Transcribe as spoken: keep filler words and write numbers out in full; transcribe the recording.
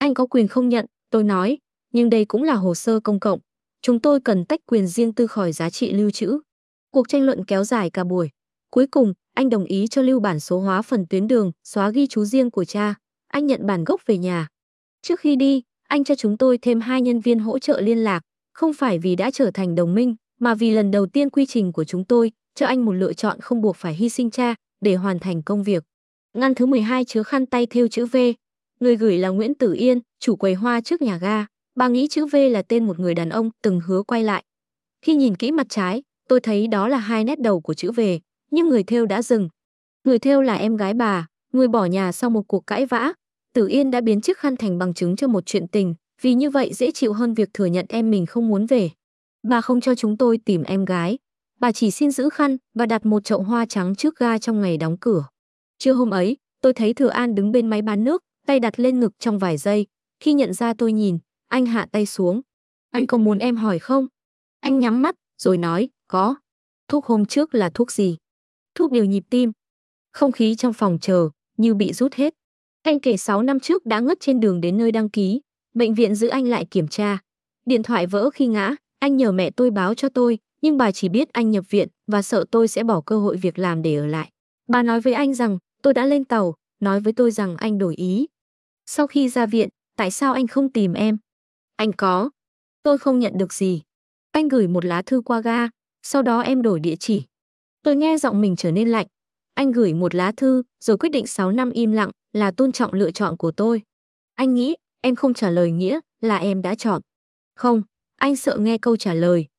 Anh có quyền không nhận, tôi nói, nhưng đây cũng là hồ sơ công cộng. Chúng tôi cần tách quyền riêng tư khỏi giá trị lưu trữ. Cuộc tranh luận kéo dài cả buổi. Cuối cùng, anh đồng ý cho lưu bản số hóa phần tuyến đường, xóa ghi chú riêng của cha. Anh nhận bản gốc về nhà. Trước khi đi, anh cho chúng tôi thêm hai nhân viên hỗ trợ liên lạc, không phải vì đã trở thành đồng minh, mà vì lần đầu tiên quy trình của chúng tôi cho anh một lựa chọn không buộc phải hy sinh cha để hoàn thành công việc. Ngăn thứ mười hai chứa khăn tay thêu chữ V. Người gửi là Nguyễn Tử Yên, chủ quầy hoa trước nhà ga. Bà nghĩ chữ V là tên một người đàn ông từng hứa quay lại. Khi nhìn kỹ mặt trái, tôi thấy đó là hai nét đầu của chữ V, nhưng người thêu đã dừng. Người thêu là em gái bà, người bỏ nhà sau một cuộc cãi vã. Tử Yên đã biến chiếc khăn thành bằng chứng cho một chuyện tình, vì như vậy dễ chịu hơn việc thừa nhận em mình không muốn về. Bà không cho chúng tôi tìm em gái. Bà chỉ xin giữ khăn và đặt một chậu hoa trắng trước ga trong ngày đóng cửa. Trưa hôm ấy, tôi thấy Thừa An đứng bên máy bán nước, tay đặt lên ngực trong vài giây. Khi nhận ra tôi nhìn, anh hạ tay xuống. Anh có muốn em hỏi không? Anh nhắm mắt, rồi nói, có. Thuốc hôm trước là thuốc gì? Thuốc điều nhịp tim. Không khí trong phòng chờ, như bị rút hết. Anh kể sáu năm trước đã ngất trên đường đến nơi đăng ký. Bệnh viện giữ anh lại kiểm tra. Điện thoại vỡ khi ngã, anh nhờ mẹ tôi báo cho tôi, nhưng bà chỉ biết anh nhập viện và sợ tôi sẽ bỏ cơ hội việc làm để ở lại. Bà nói với anh rằng tôi đã lên tàu, nói với tôi rằng anh đổi ý. Sau khi ra viện, tại sao anh không tìm em? Anh có. Tôi không nhận được gì. Anh gửi một lá thư qua ga, sau đó em đổi địa chỉ. Tôi nghe giọng mình trở nên lạnh. Anh gửi một lá thư, rồi quyết định sáu năm im lặng là tôn trọng lựa chọn của tôi. Anh nghĩ em không trả lời nghĩa là em đã chọn. Không, anh sợ nghe câu trả lời.